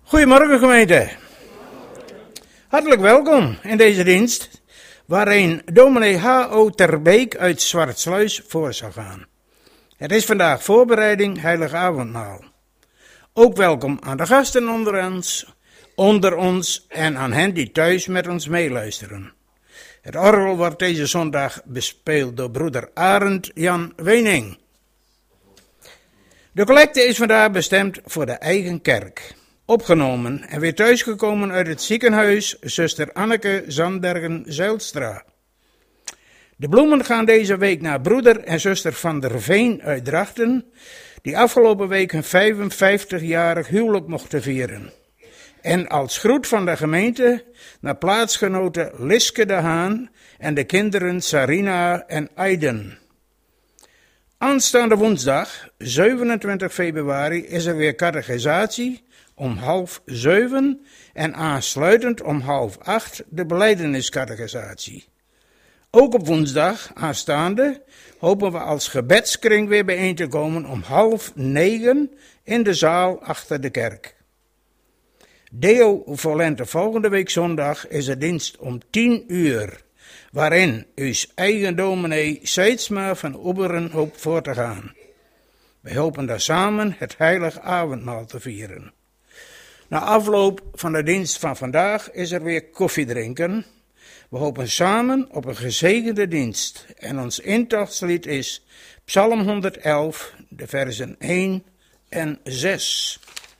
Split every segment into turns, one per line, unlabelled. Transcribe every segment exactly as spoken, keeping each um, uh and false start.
Goedemorgen gemeente. Hartelijk welkom in deze dienst, waarin dominee H O Terbeek uit Zwartsluis voor zal gaan. Het is vandaag voorbereiding Heilig Avondmaal. Ook welkom aan de gasten onder ons, onder ons en aan hen die thuis met ons meeluisteren. Het orgel wordt deze zondag bespeeld door broeder Arend Jan Wening. De collecte is vandaag bestemd voor de eigen kerk. Opgenomen en weer thuisgekomen uit het ziekenhuis zuster Anneke Zandbergen-Zijlstra. De bloemen gaan deze week naar broeder en zuster Van der Veen uit Drachten, die afgelopen week hun vijfenvijftigjarig huwelijk mochten vieren. En als groet van de gemeente naar plaatsgenoten Liske de Haan en de kinderen Sarina en Aiden. Aanstaande woensdag, zevenentwintig februari, is er weer catechisatie om half zeven en aansluitend om half acht de belijdeniscatechisatie. Ook op woensdag aanstaande hopen we als gebedskring weer bijeen te komen om half negen in de zaal achter de kerk. Deo Volente volgende week zondag is de dienst om tien uur, waarin uw eigen dominee Seidsma van Oeberen hoopt voor te gaan. Wij hopen daar samen het heilig avondmaal te vieren. Na afloop van de dienst van vandaag is er weer koffie drinken. We hopen samen op een gezegende dienst en ons intachtslied is Psalm honderdelf, de versen één en zes.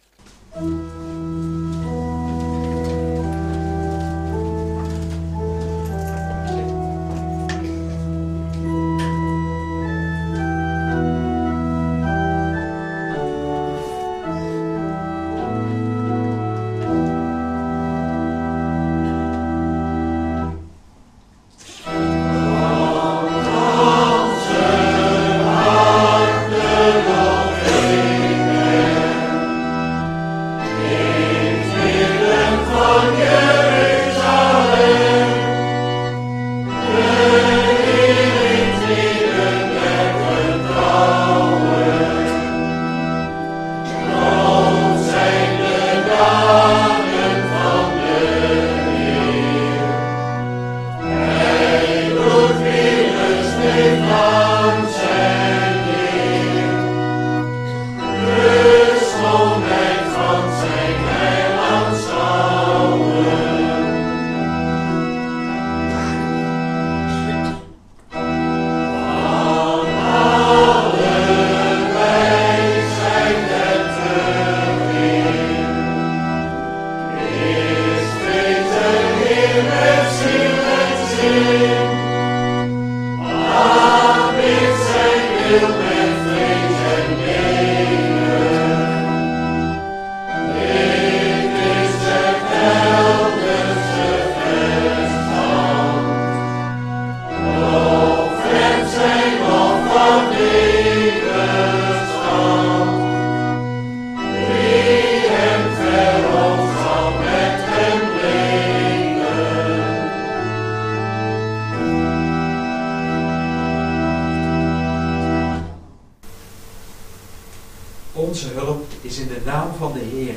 Onze hulp is in de naam van de Heer.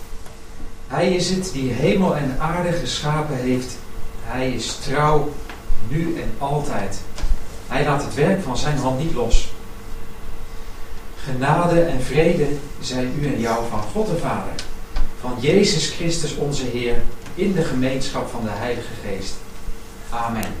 Hij is het die hemel en aarde geschapen heeft. Hij is trouw, nu en altijd. Hij laat het werk van zijn hand niet los. Genade en vrede zij u en jou van God de Vader, van Jezus Christus onze Heer, in de gemeenschap van de Heilige Geest. Amen.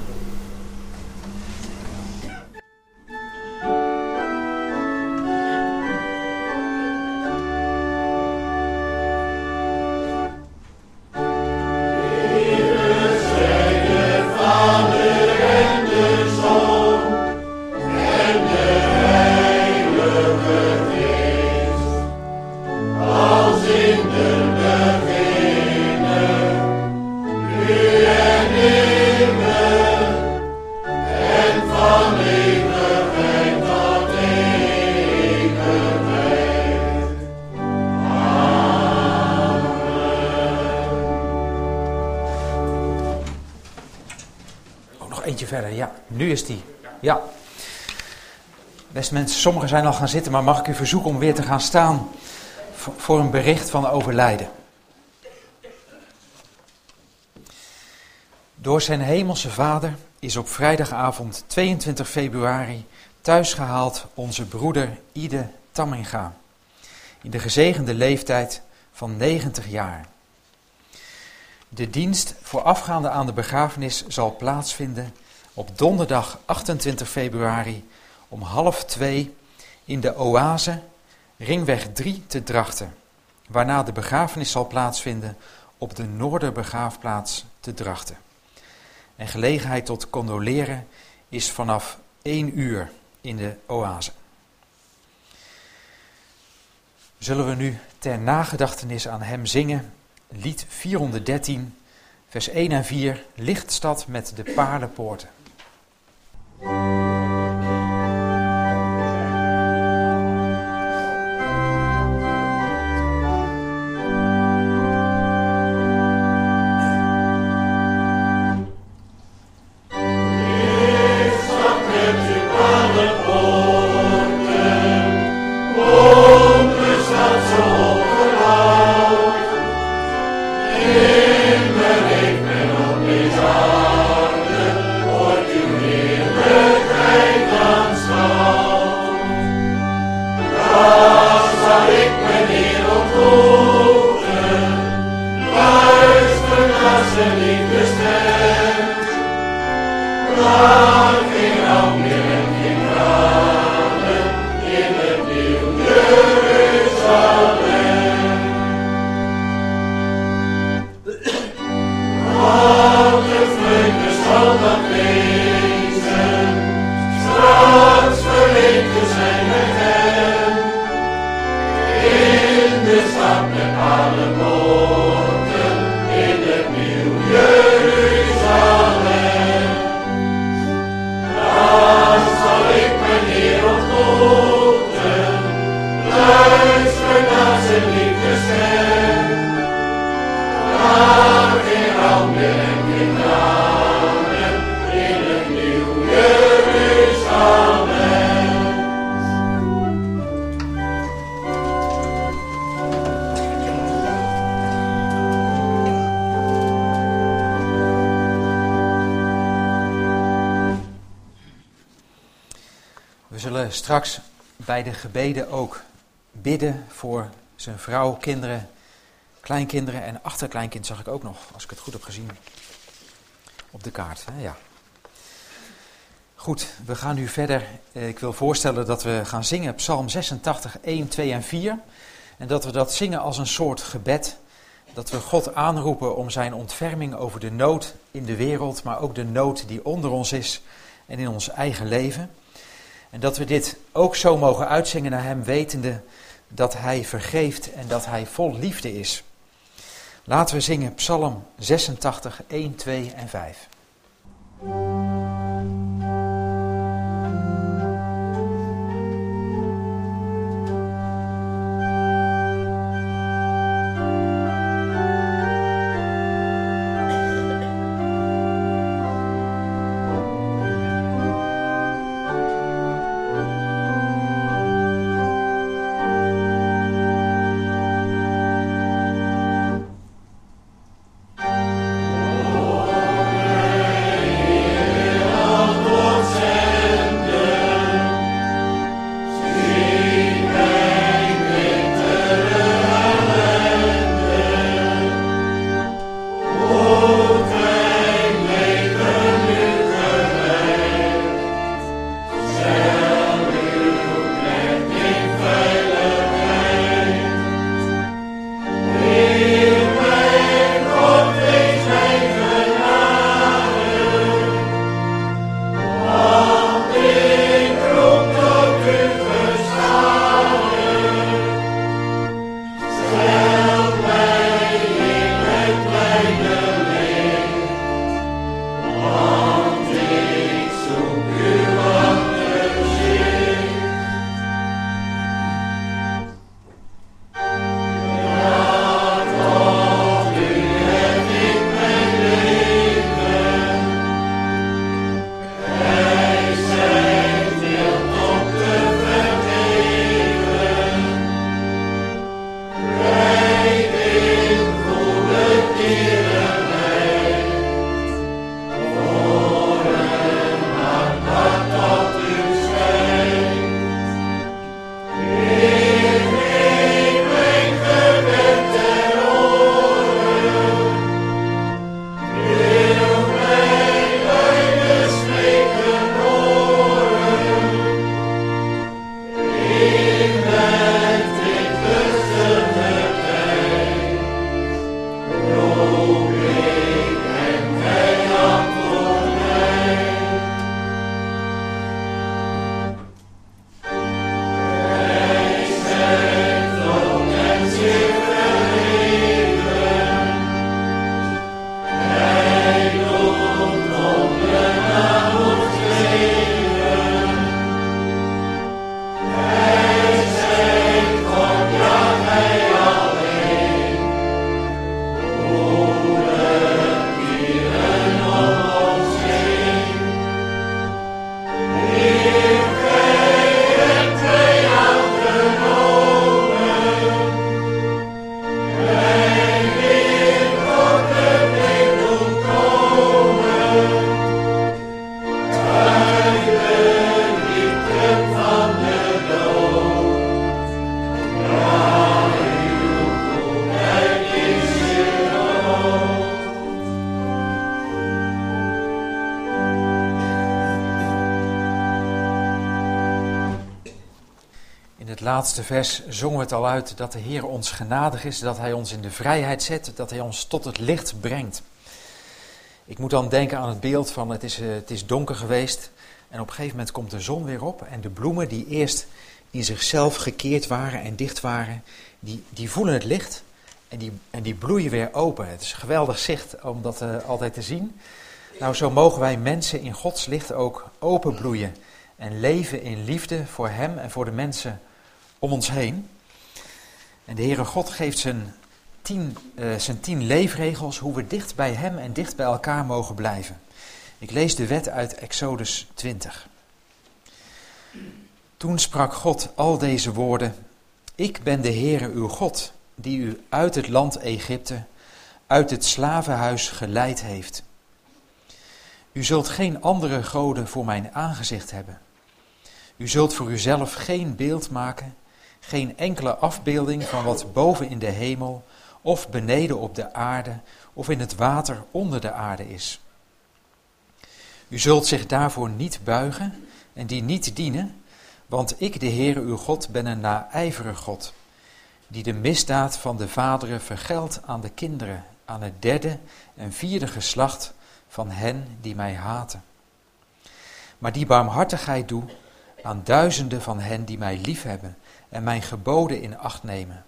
Verder, ja, nu is die. Ja. Beste mensen, sommigen zijn al gaan zitten, maar mag ik u verzoeken om weer te gaan staan voor een bericht van overlijden. Door zijn hemelse Vader is op vrijdagavond tweeëntwintig februari thuisgehaald onze broeder Ide Tamminga, in de gezegende leeftijd van negentig jaar. De dienst voorafgaande aan de begrafenis zal plaatsvinden op donderdag achtentwintig februari om half twee in de Oase, Ringweg drie te Drachten, waarna de begrafenis zal plaatsvinden op de Noorderbegraafplaats te Drachten. En gelegenheid tot condoleren is vanaf één uur in de Oase. Zullen we nu ter nagedachtenis aan hem zingen, lied vierhonderddertien, vers één en vier, Lichtstad met de paardenpoorten. We zullen straks bij de gebeden ook bidden voor zijn vrouw, kinderen, kleinkinderen en achterkleinkind zag ik ook nog, als ik het goed heb gezien, op de kaart. Hè? Ja. Goed, we gaan nu verder. Ik wil voorstellen dat we gaan zingen Psalm zesentachtig, één, twee en vier. En dat we dat zingen als een soort gebed. Dat we God aanroepen om zijn ontferming over de nood in de wereld, maar ook de nood die onder ons is en in ons eigen leven. En dat we dit ook zo mogen uitzingen naar hem, wetende dat hij vergeeft en dat hij vol liefde is. Laten we zingen Psalm zesentachtig, één, twee en vijf.
Oh
laatste vers zongen we het al uit dat de Heer ons genadig is, dat Hij ons in de vrijheid zet, dat Hij ons tot het licht brengt. Ik moet dan denken aan het beeld van het is, uh, het is donker geweest en op een gegeven moment komt de zon weer op en de bloemen die eerst in zichzelf gekeerd waren en dicht waren, die, die voelen het licht en die, en die bloeien weer open. Het is een geweldig zicht om dat uh, altijd te zien. Nou, zo mogen wij mensen in Gods licht ook openbloeien en leven in liefde voor Hem en voor de mensen om ons heen. En de Heere God geeft zijn tien, uh, zijn tien leefregels hoe we dicht bij Hem en dicht bij elkaar mogen blijven. Ik lees de wet uit Exodus twintig. Toen sprak God al deze woorden: Ik ben de Heere uw God, die u uit het land Egypte, uit het slavenhuis geleid heeft. U zult geen andere goden voor mijn aangezicht hebben. U zult voor uzelf geen beeld maken, geen enkele afbeelding van wat boven in de hemel of beneden op de aarde of in het water onder de aarde is. U zult zich daarvoor niet buigen en die niet dienen, want ik, de Heere uw God, ben een naijverig God, die de misdaad van de vaderen vergeldt aan de kinderen, aan het derde en vierde geslacht van hen die mij haten. Maar die barmhartigheid doe aan duizenden van hen die mij liefhebben en mijn geboden in acht nemen.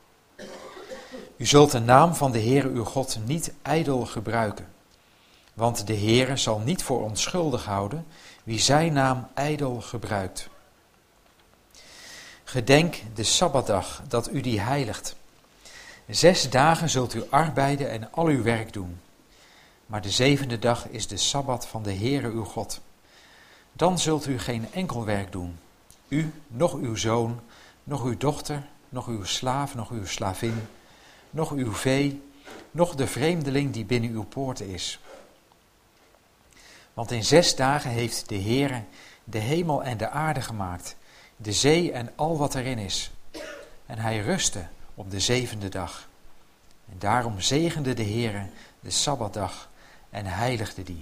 U zult de naam van de Heere uw God niet ijdel gebruiken, want de Heere zal niet voor onschuldig houden wie zijn naam ijdel gebruikt. Gedenk de Sabbatdag, dat u die heiligt. Zes dagen zult u arbeiden en al uw werk doen. Maar de zevende dag is de Sabbat van de Heere uw God. Dan zult u geen enkel werk doen. U, nog uw zoon, nog uw dochter, nog uw slaaf, nog uw slavin, nog uw vee, nog de vreemdeling die binnen uw poorten is. Want in zes dagen heeft de Heere de hemel en de aarde gemaakt, de zee en al wat erin is. En hij rustte op de zevende dag. En daarom zegende de Heere de Sabbatdag en heiligde die.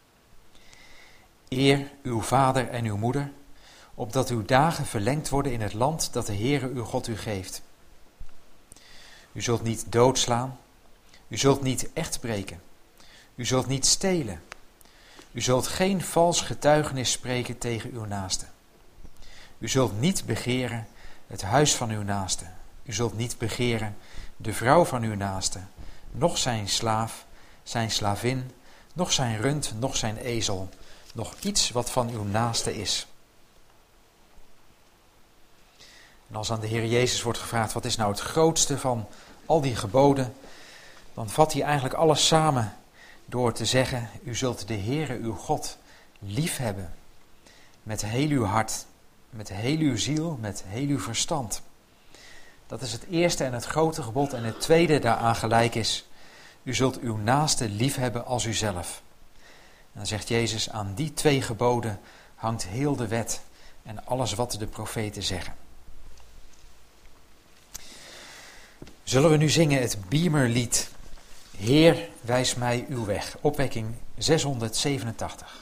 Eer uw vader en uw moeder, opdat uw dagen verlengd worden in het land dat de Heere uw God u geeft. U zult niet doodslaan, u zult niet echt breken, u zult niet stelen, u zult geen vals getuigenis spreken tegen uw naaste. U zult niet begeren het huis van uw naaste, u zult niet begeren de vrouw van uw naaste, noch zijn slaaf, zijn slavin, noch zijn rund, noch zijn ezel, nog iets wat van uw naaste is. En als aan de Heer Jezus wordt gevraagd, wat is nou het grootste van al die geboden, dan vat hij eigenlijk alles samen door te zeggen, u zult de Heere uw God lief hebben met heel uw hart, met heel uw ziel, met heel uw verstand. Dat is het eerste en het grote gebod. En het tweede daaraan gelijk is, u zult uw naaste lief hebben als uzelf. En dan zegt Jezus, aan die twee geboden hangt heel de wet en alles wat de profeten zeggen. Zullen we nu zingen het Biemerlied, Heer, wijs mij uw weg, opwekking zeshonderdzevenentachtig.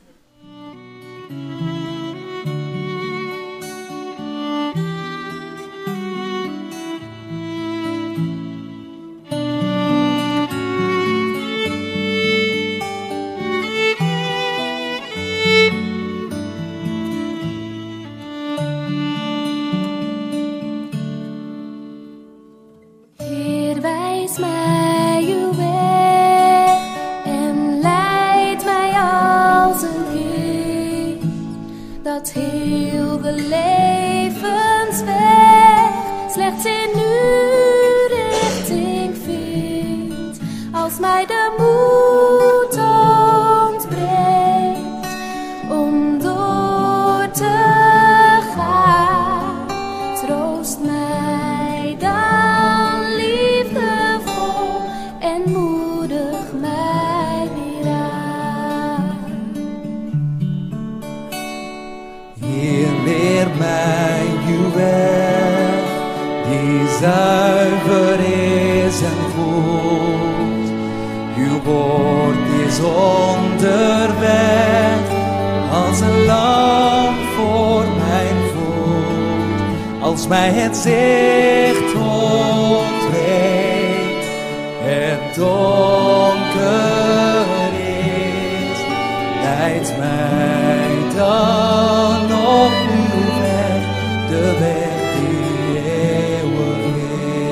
Zuiver is en goed, uw woord is onderweg, als een lamp voor mijn voet, als mij het zicht ontbreekt, het donker is, leidt mij dan op uw weg, de weg die eeuwig is.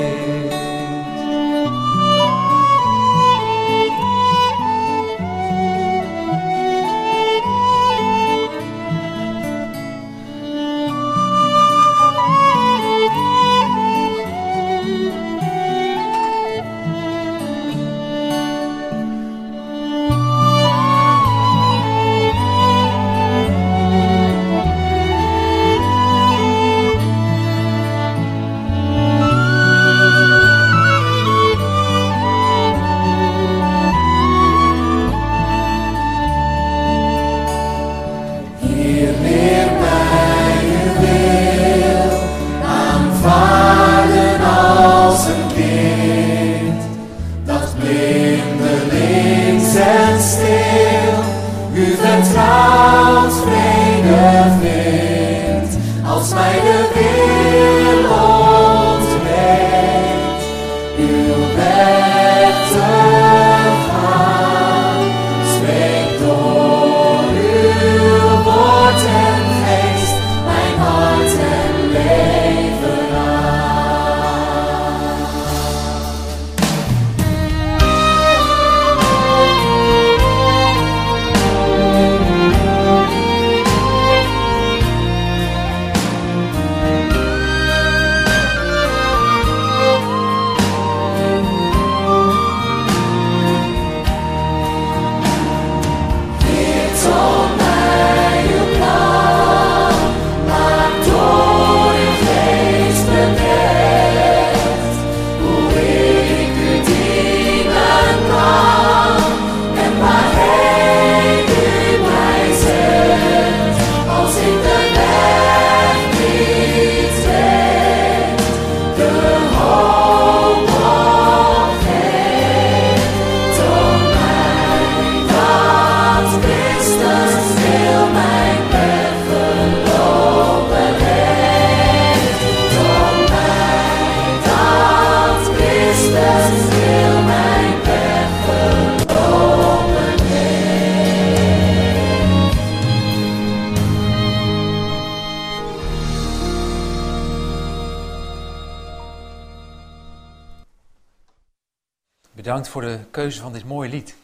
Bedankt voor de keuze van dit mooie lied.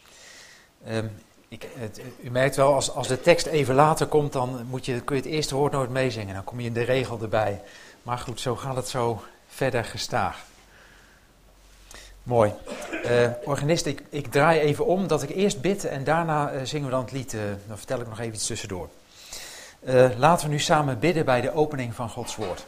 Um, ik, het, u merkt wel, als, als de tekst even later komt, dan moet je, kun je het eerste woord nooit meezingen. Dan kom je in de regel erbij. Maar goed, zo gaat het zo verder gestaag. Mooi. Uh, organist, ik, ik draai even om dat ik eerst bid en daarna uh, zingen we dan het lied. Uh, dan vertel ik nog even iets tussendoor. Uh, laten we nu samen bidden bij de opening van Gods woord.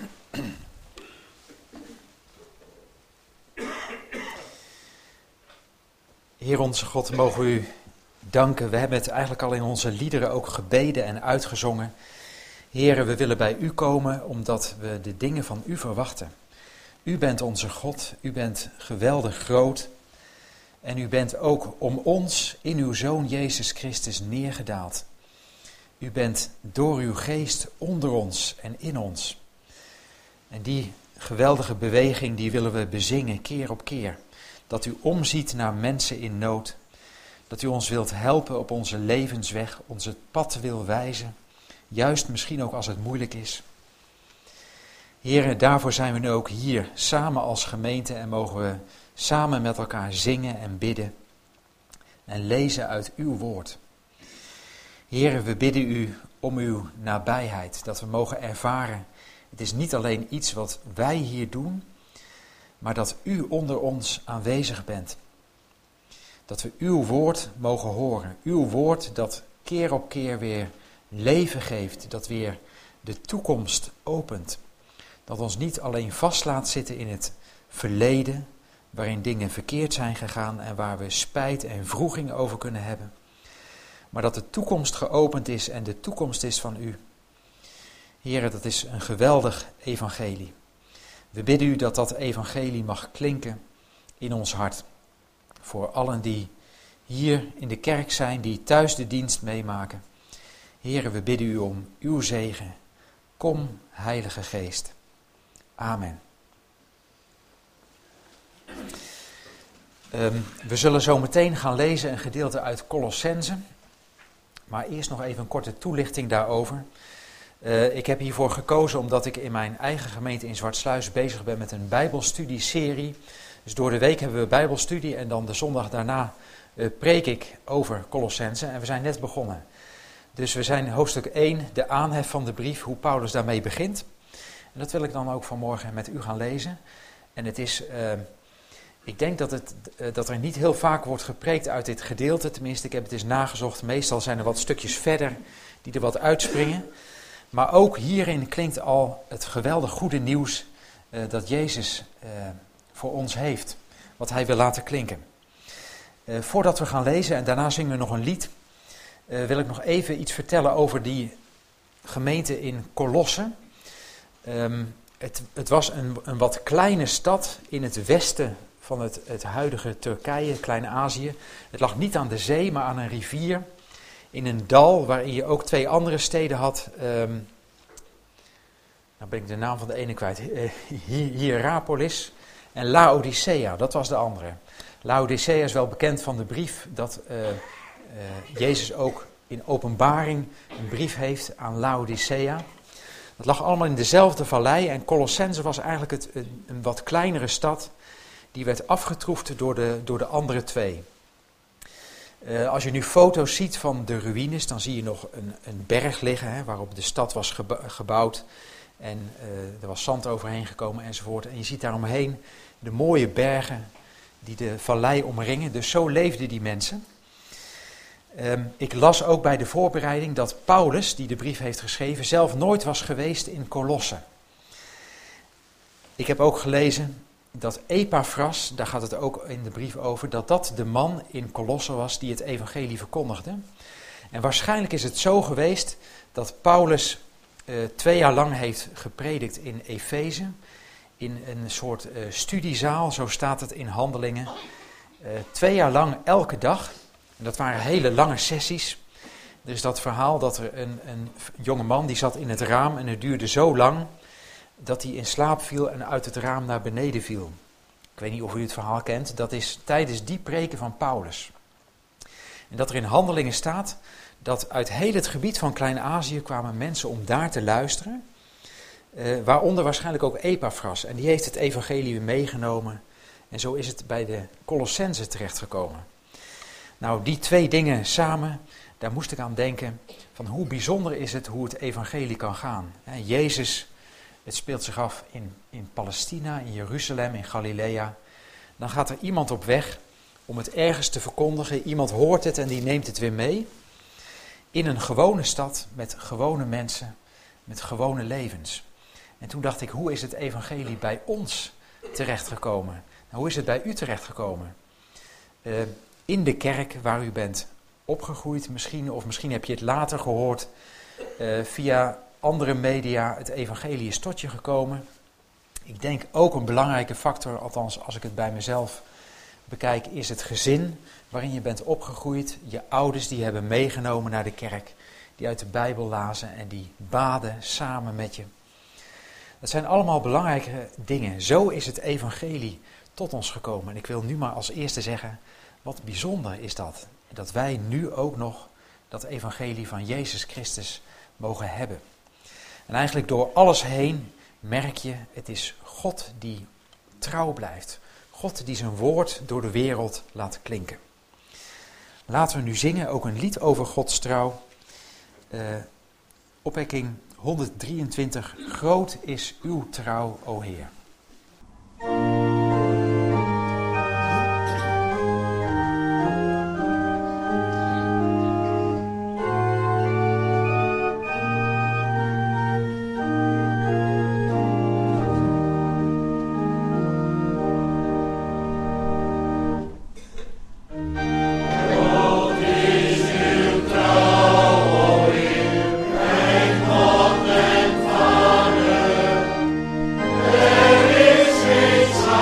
Heer onze God, mogen we u danken. We hebben het eigenlijk al in onze liederen ook gebeden en uitgezongen. Heere, we willen bij u komen omdat we de dingen van u verwachten. U bent onze God, u bent geweldig groot. En u bent ook om ons in uw Zoon Jezus Christus neergedaald. U bent door uw geest onder ons en in ons. En die geweldige beweging die willen we bezingen keer op keer. Dat u omziet naar mensen in nood. Dat u ons wilt helpen op onze levensweg, ons het pad wil wijzen. Juist misschien ook als het moeilijk is. Heren, daarvoor zijn we nu ook hier samen als gemeente en mogen we samen met elkaar zingen en bidden. En lezen uit uw woord. Heren, we bidden u om uw nabijheid, dat we mogen ervaren. Het is niet alleen iets wat wij hier doen, maar dat u onder ons aanwezig bent. Dat we uw woord mogen horen. Uw woord dat keer op keer weer leven geeft. Dat weer de toekomst opent. Dat ons niet alleen vast laat zitten in het verleden, waarin dingen verkeerd zijn gegaan en waar we spijt en wroeging over kunnen hebben. Maar dat de toekomst geopend is en de toekomst is van u. Heren, dat is een geweldig evangelie. We bidden u dat dat evangelie mag klinken in ons hart. Voor allen die hier in de kerk zijn, die thuis de dienst meemaken. Heren, we bidden u om uw zegen. Kom, Heilige Geest. Amen. Um, we zullen zo meteen gaan lezen een gedeelte uit Colossense. Maar eerst nog even een korte toelichting daarover. Uh, ik heb hiervoor gekozen omdat ik in mijn eigen gemeente in Zwartsluis bezig ben met een bijbelstudieserie. Dus door de week hebben we bijbelstudie en dan de zondag daarna uh, preek ik over Colossense. En we zijn net begonnen. Dus we zijn hoofdstuk één, de aanhef van de brief, hoe Paulus daarmee begint. En dat wil ik dan ook vanmorgen met u gaan lezen. En het is, uh, ik denk dat, het, uh, dat er niet heel vaak wordt gepreekt uit dit gedeelte. Tenminste, ik heb het eens nagezocht. Meestal zijn er wat stukjes verder die er wat uitspringen. Maar ook hierin klinkt al het geweldig goede nieuws uh, dat Jezus uh, voor ons heeft. Wat hij wil laten klinken. Uh, voordat we gaan lezen en daarna zingen we nog een lied. Uh, wil ik nog even iets vertellen over die gemeente in Colosse. Um, het, het was een, een wat kleine stad in het westen van het, het huidige Turkije, Klein-Azië. Het lag niet aan de zee, maar aan een rivier. In een dal waarin je ook twee andere steden had. Um, nou ben ik de naam van de ene kwijt. Uh, Hierapolis en Laodicea, dat was de andere. Laodicea is wel bekend van de brief dat uh, uh, Jezus ook in Openbaring een brief heeft aan Laodicea. Het lag allemaal in dezelfde vallei en Colossense was eigenlijk het, een, een wat kleinere stad. Die werd afgetroefd door de, door de andere twee. Uh, als je nu foto's ziet van de ruïnes, dan zie je nog een, een berg liggen, hè, waarop de stad was geba- gebouwd. En uh, er was zand overheen gekomen enzovoort. En je ziet daaromheen de mooie bergen die de vallei omringen. Dus zo leefden die mensen. Um, ik las ook bij de voorbereiding dat Paulus, die de brief heeft geschreven, zelf nooit was geweest in Colosse. Ik heb ook gelezen dat Epaphras, daar gaat het ook in de brief over, dat dat de man in Colosse was die het evangelie verkondigde. En waarschijnlijk is het zo geweest dat Paulus uh, twee jaar lang heeft gepredikt in Efeze, in een soort uh, studiezaal, zo staat het in Handelingen. Uh, twee jaar lang elke dag. En dat waren hele lange sessies. Er is dat verhaal dat er een, een jonge man die zat in het raam en het duurde zo lang dat hij in slaap viel en uit het raam naar beneden viel. Ik weet niet of u het verhaal kent, dat is tijdens die preken van Paulus. En dat er in Handelingen staat dat uit heel het gebied van Klein-Azië kwamen mensen om daar te luisteren. Uh, waaronder waarschijnlijk ook Epaphras. En die heeft het evangelie meegenomen. En zo is het bij de Colossense terechtgekomen. Nou, die twee dingen samen, daar moest ik aan denken van hoe bijzonder is het hoe het evangelie kan gaan. He, Jezus, het speelt zich af in, in Palestina, in Jeruzalem, in Galilea. Dan gaat er iemand op weg om het ergens te verkondigen. Iemand hoort het en die neemt het weer mee. In een gewone stad met gewone mensen, met gewone levens. En toen dacht ik, hoe is het evangelie bij ons terechtgekomen? Nou, hoe is het bij u terechtgekomen? Uh, in de kerk waar u bent opgegroeid misschien, of misschien heb je het later gehoord uh, via andere media, het evangelie is tot je gekomen. Ik denk ook een belangrijke factor, althans als ik het bij mezelf bekijk, is het gezin waarin je bent opgegroeid. Je ouders die hebben meegenomen naar de kerk, die uit de Bijbel lazen en die baden samen met je. Dat zijn allemaal belangrijke dingen. Zo is het evangelie tot ons gekomen. En ik wil nu maar als eerste zeggen, wat bijzonder is dat. Dat wij nu ook nog dat evangelie van Jezus Christus mogen hebben. En eigenlijk door alles heen merk je, het is God die trouw blijft. God die zijn woord door de wereld laat klinken. Laten we nu zingen, ook een lied over Gods trouw. Uh, opwekking honderddrieëntwintig. Groot is uw trouw, o Heer.
There is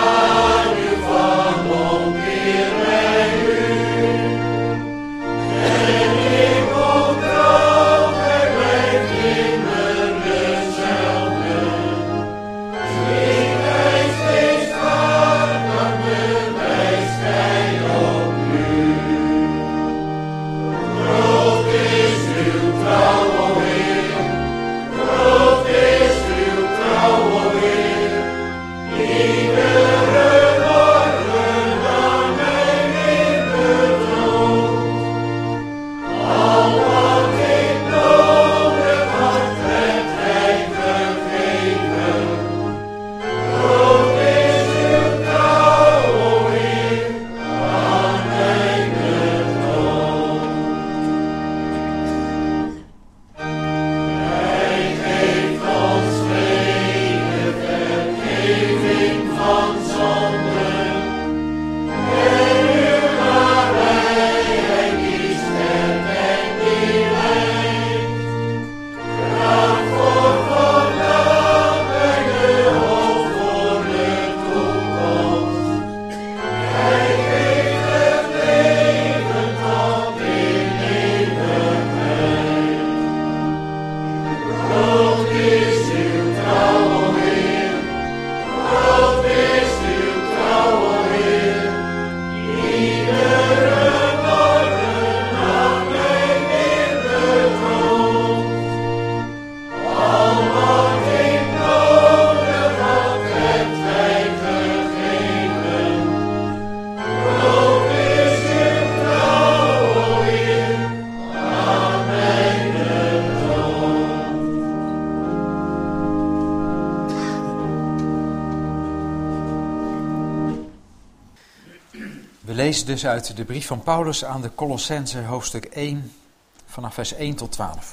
We lezen dus uit de brief van Paulus aan de Colossenzen, hoofdstuk één, vanaf vers één tot twaalf.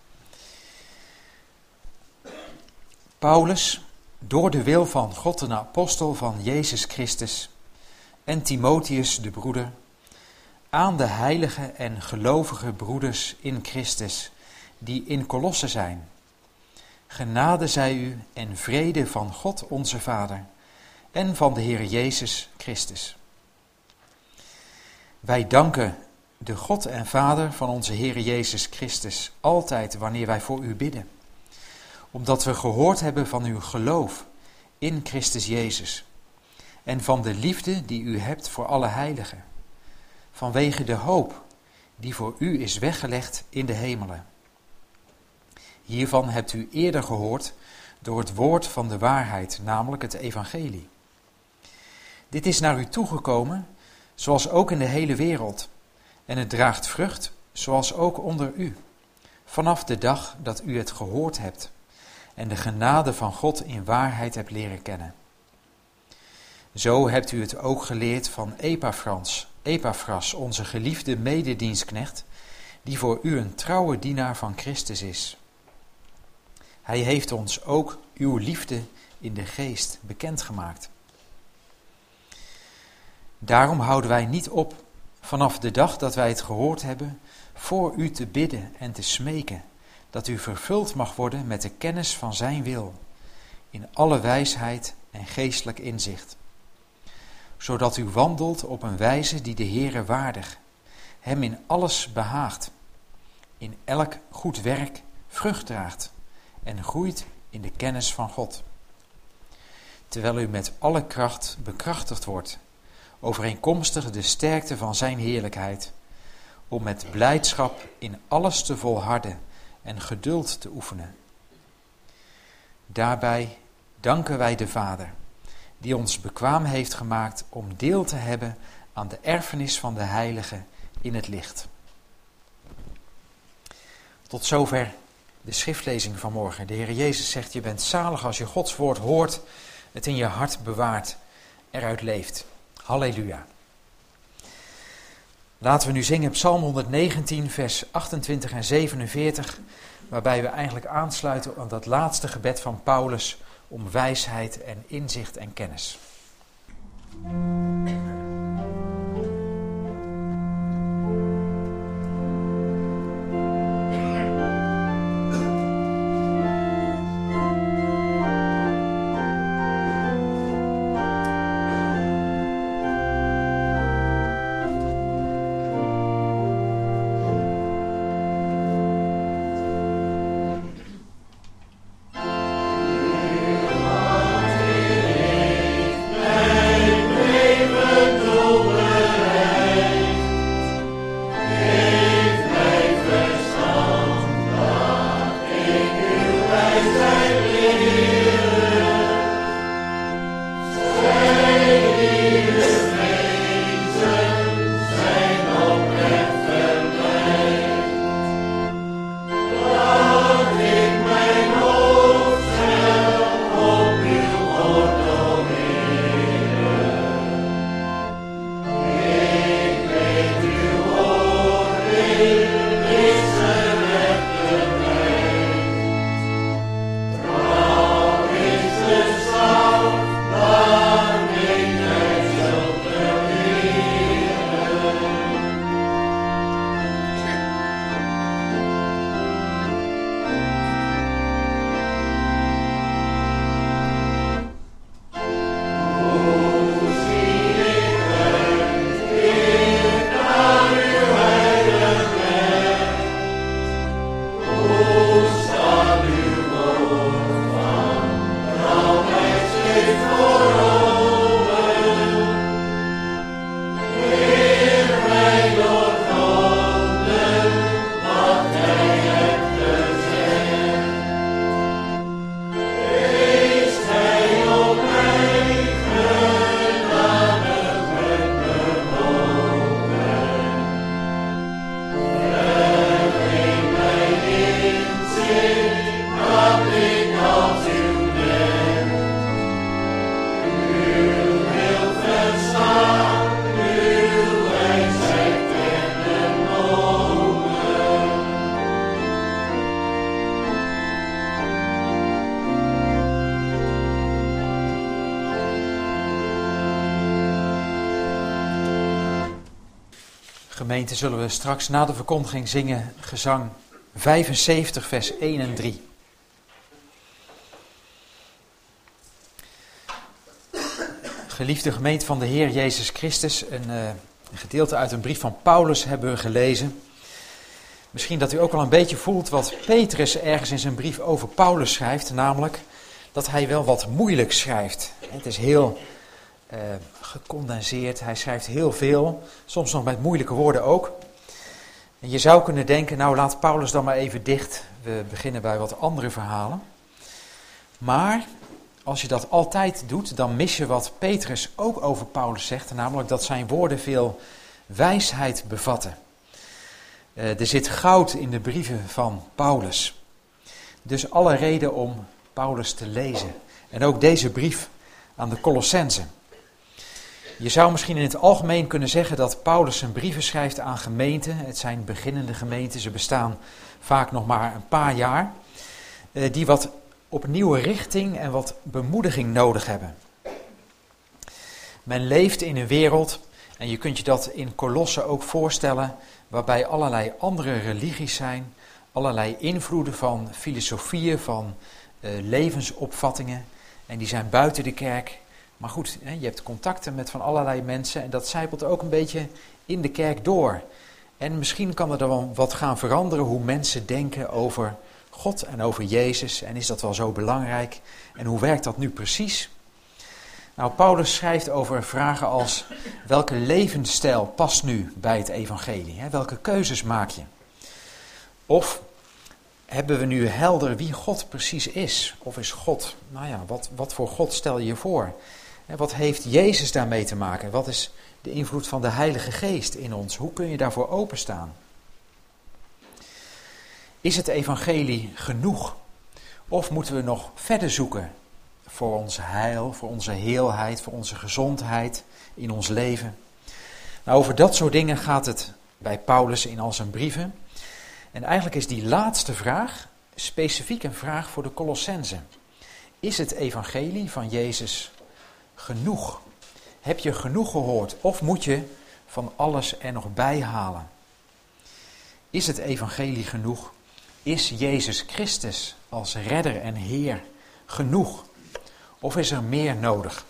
Paulus, door de wil van God een apostel van Jezus Christus, en Timotheus de broeder, aan de heilige en gelovige broeders in Christus, die in Kolosse zijn. Genade zij u en vrede van God onze Vader en van de Heer Jezus Christus. Wij danken de God en Vader van onze Heer Jezus Christus altijd wanneer wij voor u bidden, omdat we gehoord hebben van uw geloof in Christus Jezus en van de liefde die u hebt voor alle heiligen, vanwege de hoop die voor u is weggelegd in de hemelen. Hiervan hebt u eerder gehoord door het woord van de waarheid, namelijk het evangelie. Dit is naar u toegekomen, zoals ook in de hele wereld, en het draagt vrucht, zoals ook onder u, vanaf de dag dat u het gehoord hebt en de genade van God in waarheid hebt leren kennen. Zo hebt u het ook geleerd van Epaphras, Epaphras, onze geliefde mededienstknecht, die voor u een trouwe dienaar van Christus is. Hij heeft ons ook uw liefde in de geest bekendgemaakt. Daarom houden wij niet op, vanaf de dag dat wij het gehoord hebben, voor u te bidden en te smeken, dat u vervuld mag worden met de kennis van zijn wil, in alle wijsheid en geestelijk inzicht, zodat u wandelt op een wijze die de Heere waardig, hem in alles behaagt, in elk goed werk vrucht draagt en groeit in de kennis van God, terwijl u met alle kracht bekrachtigd wordt, overeenkomstig de sterkte van zijn heerlijkheid, om met blijdschap in alles te volharden en geduld te oefenen. Daarbij danken wij de Vader, die ons bekwaam heeft gemaakt om deel te hebben aan de erfenis van de heiligen in het licht. Tot zover de schriftlezing van morgen. De Heer Jezus zegt, je bent zalig als je Gods woord hoort, het in je hart bewaart, eruit leeft. Halleluja. Laten we nu zingen Psalm honderdnegentien, vers achtentwintig en zevenenveertig, waarbij we eigenlijk aansluiten aan dat laatste gebed van Paulus om wijsheid en inzicht en kennis. Gemeente, zullen we straks na de verkondiging zingen gezang vijfenzeventig, vers één en drie. Geliefde gemeente van de Heer Jezus Christus, een, uh, een gedeelte uit een brief van Paulus hebben we gelezen. Misschien dat u ook wel een beetje voelt wat Petrus ergens in zijn brief over Paulus schrijft, namelijk dat hij wel wat moeilijk schrijft. Het is heel uh, gecondenseerd, hij schrijft heel veel, soms nog met moeilijke woorden ook. En je zou kunnen denken, nou laat Paulus dan maar even dicht, we beginnen bij wat andere verhalen. Maar als je dat altijd doet, dan mis je wat Petrus ook over Paulus zegt, namelijk dat zijn woorden veel wijsheid bevatten. Uh, er zit goud in de brieven van Paulus. Dus alle reden om Paulus te lezen. En ook deze brief aan de Colossenzen. Je zou misschien in het algemeen kunnen zeggen dat Paulus zijn brieven schrijft aan gemeenten. Het zijn beginnende gemeenten, ze bestaan vaak nog maar een paar jaar. Uh, die wat opnieuw richting en wat bemoediging nodig hebben. Men leeft in een wereld, en je kunt je dat in Kolossen ook voorstellen, waarbij allerlei andere religies zijn, allerlei invloeden van filosofieën, van uh, levensopvattingen, en die zijn buiten de kerk. Maar goed, hè, je hebt contacten met van allerlei mensen en dat zijpelt ook een beetje in de kerk door. En misschien kan er dan wel wat gaan veranderen hoe mensen denken over God en over Jezus. En is dat wel zo belangrijk? En hoe werkt dat nu precies? Nou, Paulus schrijft over vragen als: welke levensstijl past nu bij het evangelie? Hè? Welke keuzes maak je? Of hebben we nu helder wie God precies is? Of is God, nou ja, wat, wat voor God stel je je voor? En wat heeft Jezus daarmee te maken? Wat is de invloed van de Heilige Geest in ons? Hoe kun je daarvoor openstaan? Is het evangelie genoeg? Of moeten we nog verder zoeken voor ons heil, voor onze heelheid, voor onze gezondheid in ons leven? Nou, over dat soort dingen gaat het bij Paulus in al zijn brieven. En eigenlijk is die laatste vraag specifiek een vraag voor de Colossenzen. Is het evangelie van Jezus genoeg? Heb je genoeg gehoord of moet je van alles er nog bij halen? Is het evangelie genoeg? Is Jezus Christus als redder en Heer genoeg? Of is er meer nodig?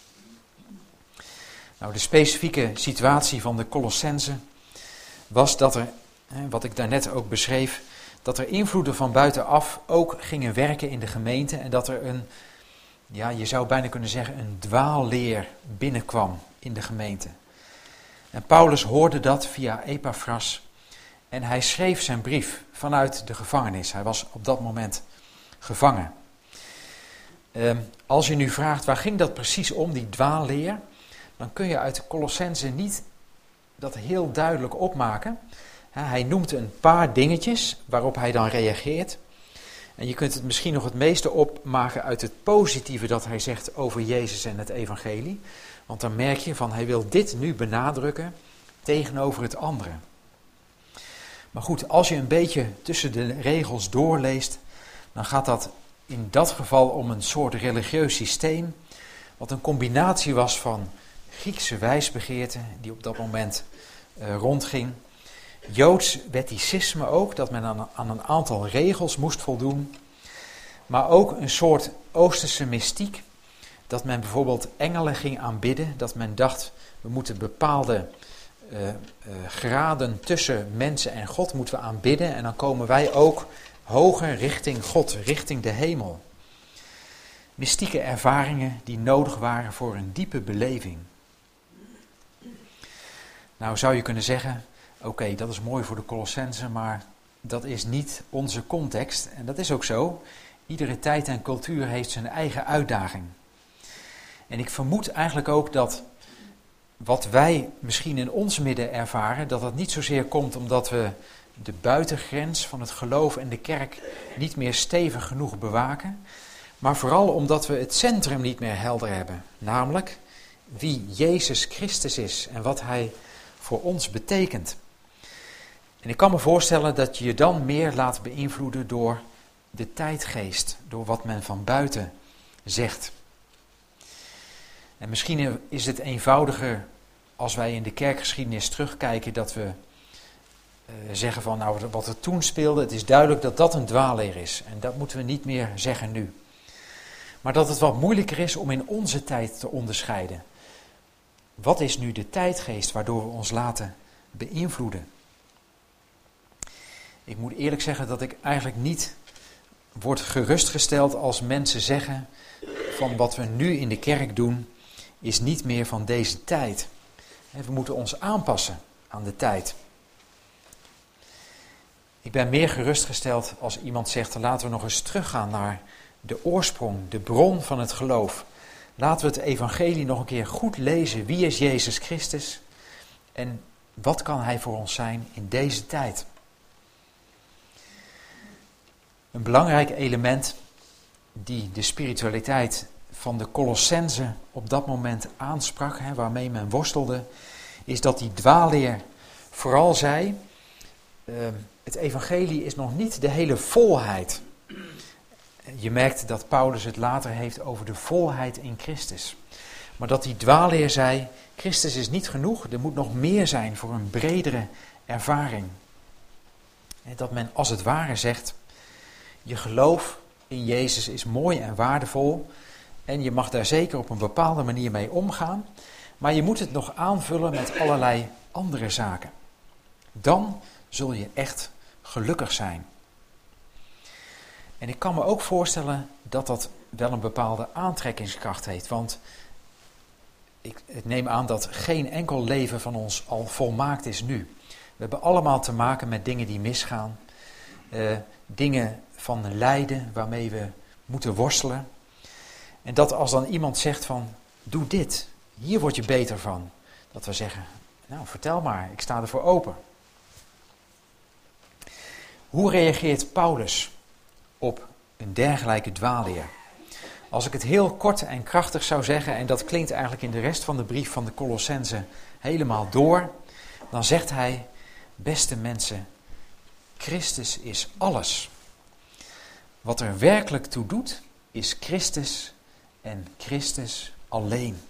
Nou, de specifieke situatie van de Colossenzen was dat er, wat ik daarnet ook beschreef, dat er invloeden van buitenaf ook gingen werken in de gemeente en dat er een, ja, je zou bijna kunnen zeggen, een dwaalleer binnenkwam in de gemeente. En Paulus hoorde dat via Epaphras. En hij schreef zijn brief vanuit de gevangenis. Hij was op dat moment gevangen. Uh, als je nu vraagt, waar ging dat precies om, die dwaalleer? Dan kun je uit de Colossenzen niet dat heel duidelijk opmaken. Ja, hij noemt een paar dingetjes waarop hij dan reageert. En je kunt het misschien nog het meeste opmaken uit het positieve dat hij zegt over Jezus en het evangelie. Want dan merk je van, hij wil dit nu benadrukken tegenover het andere. Maar goed, als je een beetje tussen de regels doorleest, dan gaat dat in dat geval om een soort religieus systeem, wat een combinatie was van Griekse wijsbegeerte, die op dat moment uh, rondging, Joods wetticisme ook, dat men aan, aan een aantal regels moest voldoen, maar ook een soort Oosterse mystiek, dat men bijvoorbeeld engelen ging aanbidden, dat men dacht, we moeten bepaalde Uh, uh, graden tussen mensen en God moeten we aanbidden en dan komen wij ook hoger richting God, richting de hemel. Mystieke ervaringen die nodig waren voor een diepe beleving. Nou zou je kunnen zeggen, oké, okay, dat is mooi voor de Colossenzen, maar dat is niet onze context en dat is ook zo. Iedere tijd en cultuur heeft zijn eigen uitdaging. En ik vermoed eigenlijk ook dat wat wij misschien in ons midden ervaren, dat dat niet zozeer komt omdat we de buitengrens van het geloof en de kerk niet meer stevig genoeg bewaken, maar vooral omdat we het centrum niet meer helder hebben, namelijk wie Jezus Christus is en wat Hij voor ons betekent. En ik kan me voorstellen dat je je dan meer laat beïnvloeden door de tijdgeest, door wat men van buiten zegt. En misschien is het eenvoudiger als wij in de kerkgeschiedenis terugkijken, dat we uh, zeggen van, nou, wat er toen speelde, het is duidelijk dat dat een dwaalleer is. En dat moeten we niet meer zeggen nu. Maar dat het wat moeilijker is om in onze tijd te onderscheiden. Wat is nu de tijdgeest waardoor we ons laten beïnvloeden? Ik moet eerlijk zeggen dat ik eigenlijk niet word gerustgesteld als mensen zeggen van wat we nu in de kerk doen is niet meer van deze tijd. We moeten ons aanpassen aan de tijd. Ik ben meer gerustgesteld als iemand zegt, laten we nog eens teruggaan naar de oorsprong, de bron van het geloof. Laten we het evangelie nog een keer goed lezen. Wie is Jezus Christus? En wat kan hij voor ons zijn in deze tijd? Een belangrijk element die de spiritualiteit van de Colossenzen op dat moment aansprak, hè, waarmee men worstelde, is dat die dwaalleer vooral zei, uh, het evangelie is nog niet de hele volheid. Je merkt dat Paulus het later heeft over de volheid in Christus. Maar dat die dwaalleer zei, Christus is niet genoeg, er moet nog meer zijn voor een bredere ervaring. En dat men als het ware zegt, je geloof in Jezus is mooi en waardevol en je mag daar zeker op een bepaalde manier mee omgaan, maar je moet het nog aanvullen met allerlei andere zaken. Dan zul je echt gelukkig zijn. En ik kan me ook voorstellen dat dat wel een bepaalde aantrekkingskracht heeft, want ik, ik neem aan dat geen enkel leven van ons al volmaakt is nu. We hebben allemaal te maken met dingen die misgaan, uh, dingen van lijden waarmee we moeten worstelen. En dat als dan iemand zegt van, doe dit, hier word je beter van. Dat we zeggen, nou vertel maar, ik sta ervoor open. Hoe reageert Paulus op een dergelijke dwaalleer? Als ik het heel kort en krachtig zou zeggen, en dat klinkt eigenlijk in de rest van de brief van de Colossenzen helemaal door, dan zegt hij, beste mensen, Christus is alles. Wat er werkelijk toe doet, is Christus en Christus alleen.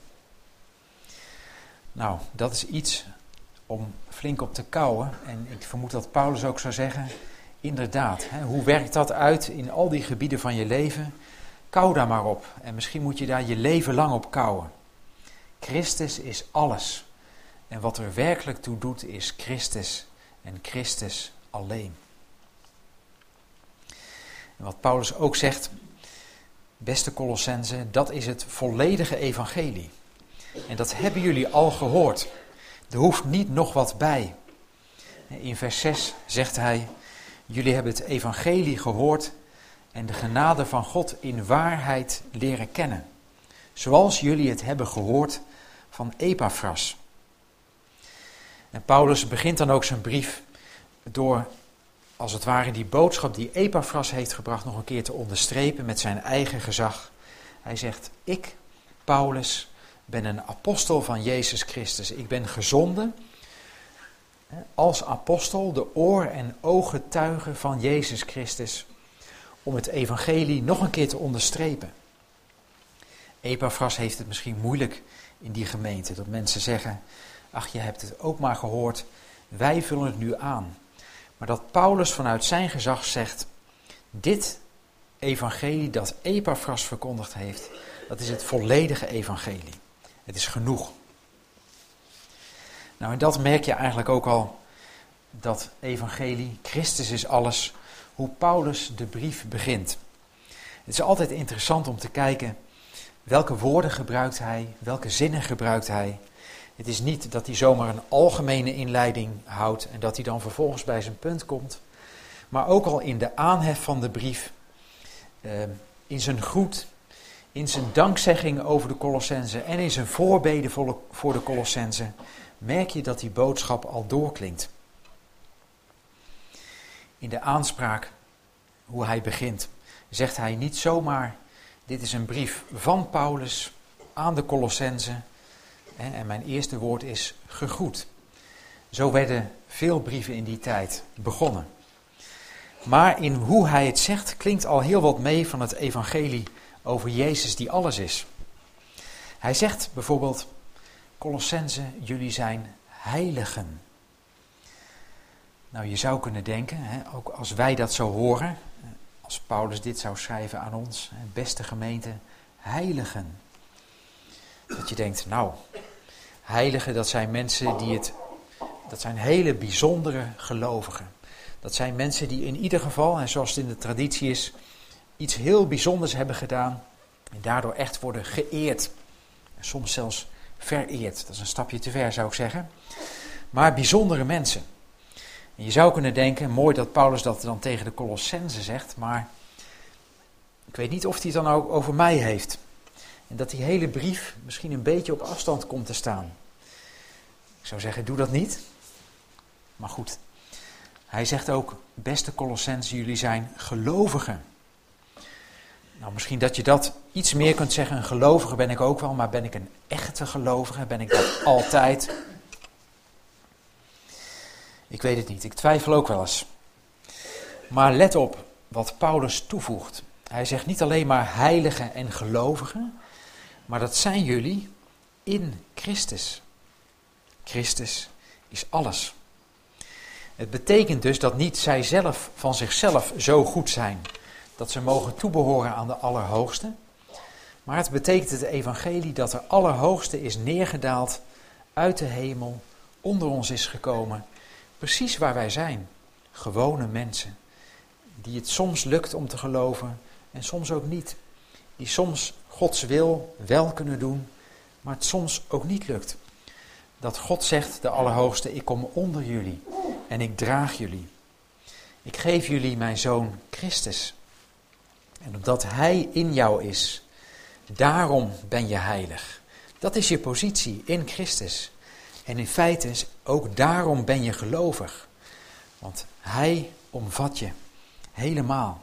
Nou, dat is iets om flink op te kauwen. En ik vermoed dat Paulus ook zou zeggen, inderdaad, hè, hoe werkt dat uit in al die gebieden van je leven? Kauw daar maar op. En misschien moet je daar je leven lang op kauwen. Christus is alles. En wat er werkelijk toe doet, is Christus en Christus alleen. En wat Paulus ook zegt, beste Colossenzen, dat is het volledige evangelie. En dat hebben jullie al gehoord. Er hoeft niet nog wat bij. In vers zes zegt hij, jullie hebben het evangelie gehoord en de genade van God in waarheid leren kennen. Zoals jullie het hebben gehoord van Epaphras. En Paulus begint dan ook zijn brief door, als het ware, die boodschap die Epaphras heeft gebracht nog een keer te onderstrepen met zijn eigen gezag. Hij zegt, ik, Paulus, ben een apostel van Jezus Christus. Ik ben gezonden als apostel, de oor- en ooggetuige van Jezus Christus, om het evangelie nog een keer te onderstrepen. Epaphras heeft het misschien moeilijk in die gemeente, dat mensen zeggen, ach, je hebt het ook maar gehoord, wij vullen het nu aan. Maar dat Paulus vanuit zijn gezag zegt, dit evangelie dat Epaphras verkondigd heeft, dat is het volledige evangelie. Het is genoeg. Nou, en dat merk je eigenlijk ook al, dat evangelie, Christus is alles, hoe Paulus de brief begint. Het is altijd interessant om te kijken, welke woorden gebruikt hij, welke zinnen gebruikt hij. Het is niet dat hij zomaar een algemene inleiding houdt en dat hij dan vervolgens bij zijn punt komt. Maar ook al in de aanhef van de brief, uh, in zijn groet, in zijn dankzegging over de Colossenzen en in zijn voorbeden voor de Colossenzen, merk je dat die boodschap al doorklinkt. In de aanspraak, hoe hij begint, zegt hij niet zomaar, dit is een brief van Paulus aan de Colossenzen. En mijn eerste woord is gegroet. Zo werden veel brieven in die tijd begonnen. Maar in hoe hij het zegt klinkt al heel wat mee van het evangelie over Jezus die alles is. Hij zegt bijvoorbeeld, Colossense, jullie zijn heiligen. Nou, je zou kunnen denken, hè, ook als wij dat zo horen, als Paulus dit zou schrijven aan ons, hè, beste gemeente, heiligen. Dat je denkt, nou, heiligen, dat zijn mensen die het, dat zijn hele bijzondere gelovigen. Dat zijn mensen die in ieder geval, en zoals het in de traditie is, iets heel bijzonders hebben gedaan en daardoor echt worden geëerd. En soms zelfs vereerd. Dat is een stapje te ver, zou ik zeggen. Maar bijzondere mensen. En je zou kunnen denken, mooi dat Paulus dat dan tegen de Colossenzen zegt, maar ik weet niet of hij het dan ook over mij heeft. En dat die hele brief misschien een beetje op afstand komt te staan. Ik zou zeggen, doe dat niet. Maar goed, hij zegt ook, beste Colossenzen, jullie zijn gelovigen. Nou, misschien dat je dat iets meer kunt zeggen, een gelovige ben ik ook wel, maar ben ik een echte gelovige? Ben ik dat altijd? Ik weet het niet, ik twijfel ook wel eens. Maar let op wat Paulus toevoegt. Hij zegt niet alleen maar heiligen en gelovigen, maar dat zijn jullie in Christus. Christus is alles. Het betekent dus dat niet zij zelf van zichzelf zo goed zijn dat ze mogen toebehoren aan de Allerhoogste. Maar het betekent het evangelie dat de Allerhoogste is neergedaald uit de hemel, onder ons is gekomen, precies waar wij zijn. Gewone mensen, die het soms lukt om te geloven en soms ook niet. Die soms Gods wil wel kunnen doen, maar het soms ook niet lukt. Dat God zegt, de Allerhoogste, ik kom onder jullie en ik draag jullie. Ik geef jullie mijn Zoon Christus. En omdat Hij in jou is, daarom ben je heilig. Dat is je positie in Christus. En in feite ook daarom ben je gelovig. Want Hij omvat je helemaal.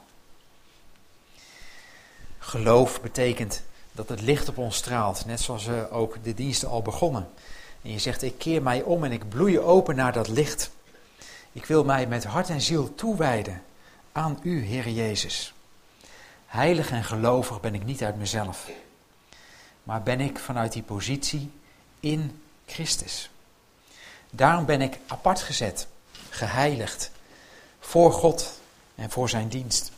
Geloof betekent dat het licht op ons straalt. Net zoals we ook de diensten al begonnen. En je zegt, ik keer mij om en ik bloei open naar dat licht. Ik wil mij met hart en ziel toewijden aan u, Heer Jezus. Heilig en gelovig ben ik niet uit mezelf. Maar ben ik vanuit die positie in Christus. Daarom ben ik apart gezet, geheiligd, voor God en voor zijn dienst.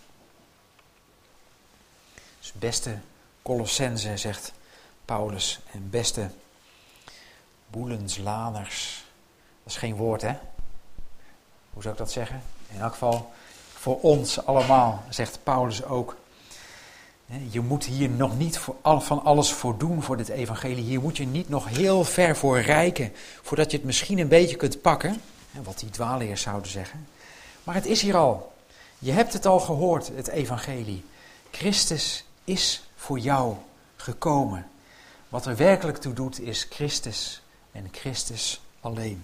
Dus beste Colossense, zegt Paulus, en beste boelenslaners. Dat is geen woord, hè? Hoe zou ik dat zeggen? In elk geval voor ons allemaal, zegt Paulus ook. Je moet hier nog niet voor al, van alles voor doen voor dit evangelie. Hier moet je niet nog heel ver voor reiken, voordat je het misschien een beetje kunt pakken. Wat die dwaalleers zouden zeggen. Maar het is hier al. Je hebt het al gehoord, het evangelie. Christus is voor jou gekomen. Wat er werkelijk toe doet is Christus en Christus alleen.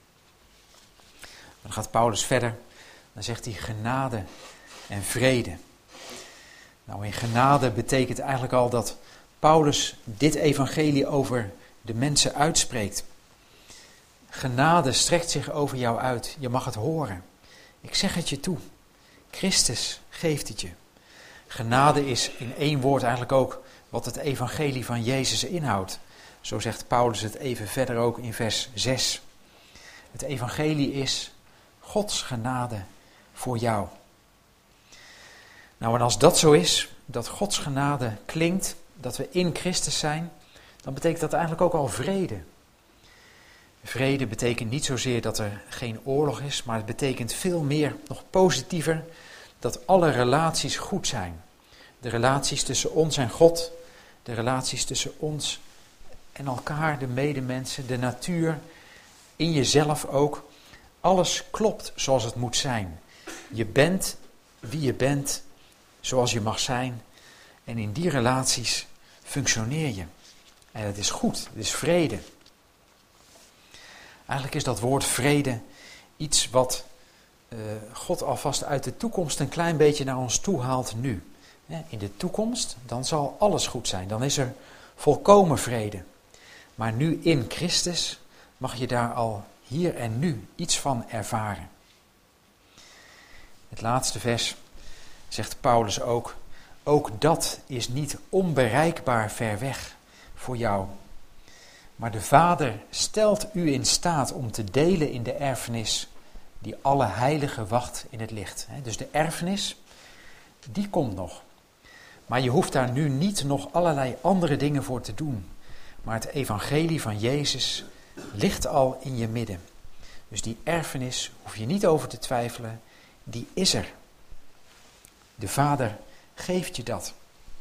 Dan gaat Paulus verder. Dan zegt hij genade en vrede. Nou, in genade betekent eigenlijk al dat Paulus dit evangelie over de mensen uitspreekt. Genade strekt zich over jou uit. Je mag het horen. Ik zeg het je toe. Christus geeft het je. Genade is in één woord eigenlijk ook wat het evangelie van Jezus inhoudt. Zo zegt Paulus het even verder ook in vers zes. Het evangelie is Gods genade voor jou. Nou, en als dat zo is, dat Gods genade klinkt, dat we in Christus zijn, dan betekent dat eigenlijk ook al vrede. Vrede betekent niet zozeer dat er geen oorlog is, maar het betekent veel meer, nog positiever, dat alle relaties goed zijn. De relaties tussen ons en God, de relaties tussen ons en elkaar, de medemensen, de natuur, in jezelf ook. Alles klopt zoals het moet zijn. Je bent wie je bent, zoals je mag zijn. En in die relaties functioneer je. En het is goed, het is vrede. Eigenlijk is dat woord vrede iets wat uh, God alvast uit de toekomst een klein beetje naar ons toe haalt nu. In de toekomst, dan zal alles goed zijn. Dan is er volkomen vrede. Maar nu in Christus mag je daar al hier en nu iets van ervaren. Het laatste vers zegt Paulus ook, ook dat is niet onbereikbaar ver weg voor jou. Maar de Vader stelt u in staat om te delen in de erfenis die alle heiligen wacht in het licht. Dus de erfenis, die komt nog. Maar je hoeft daar nu niet nog allerlei andere dingen voor te doen. Maar het evangelie van Jezus ligt al in je midden. Dus die erfenis hoef je niet over te twijfelen, die is er. De Vader geeft je dat.